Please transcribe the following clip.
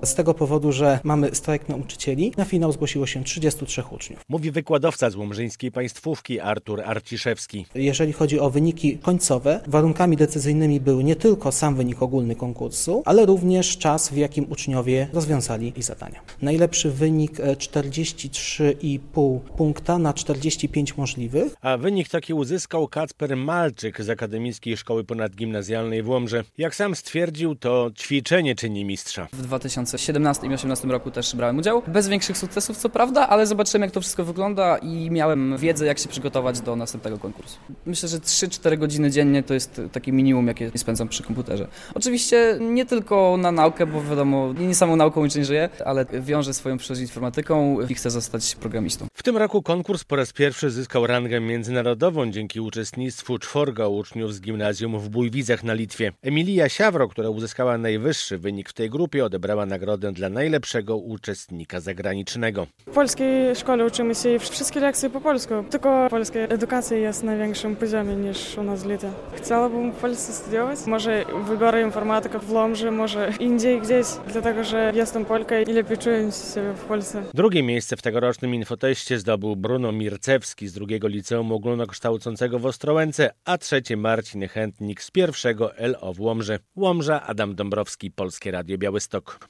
Z tego powodu, że mamy strajk nauczycieli, na finał zgłosiło się 33 uczniów. Mówi wykładowca z łomżyńskiej państwówki Artur Arciszewski. Jeżeli chodzi o wyniki końcowe, warunkami decyzyjnymi był nie tylko sam wynik ogólny konkursu, ale również czas, w jakim uczniowie rozwiązali zadania. Najlepszy wynik 43,5 punkta na 45 możliwych. A wynik taki uzyskał Kacper Malczyk z Akademickiej Szkoły Ponadgimnazjalnej w Łomży. Jak sam stwierdził, to ćwiczenie czyni mistrza. W 2017 i 2018 roku też brałem udział. Bez większych sukcesów, co prawda, ale zobaczyłem, jak to wszystko wygląda i miałem wiedzę, jak się przygotować do następnego konkursu. Myślę, że 3-4 godziny dziennie to jest takie minimum, jakie spędzam przy komputerze. Oczywiście nie tylko na naukę, bo wiadomo, nie samą nauką uczeń żyje, ale wiążę swoją przyszłość z informatyką i chcę zostać programistą. W tym roku konkurs po raz pierwszy zyskał rangę międzynarodową dzięki uczestnictwu 4 uczniów z gimnazjum w Bujwicach na Litwie. Emilia Siawro, która uzyskała najwyższy wynik w tej grupie, odebrała nagrodę dla najlepszego uczestnika zagranicznego. W polskiej szkole uczymy się wszystkie lekcje po polsku, tylko polska edukacja jest na większym poziomie niż u nas w Litwie. Chciałabym w Polsce studiować, może wybiorę informatykę w Łomży, może indziej gdzieś, dlatego że jestem Polką i lepiej czuję się w Polsce. Drugie miejsce w tegorocznym infoteście zdobył Bruno Mircewski z drugiego liceum ogólnokształcącego w Ostrołęce, a trzecie Marcin Chętnik z pierwszego LO w Łomży. Łomża, Adam Dąbrowski, Polskie Radio Białystok.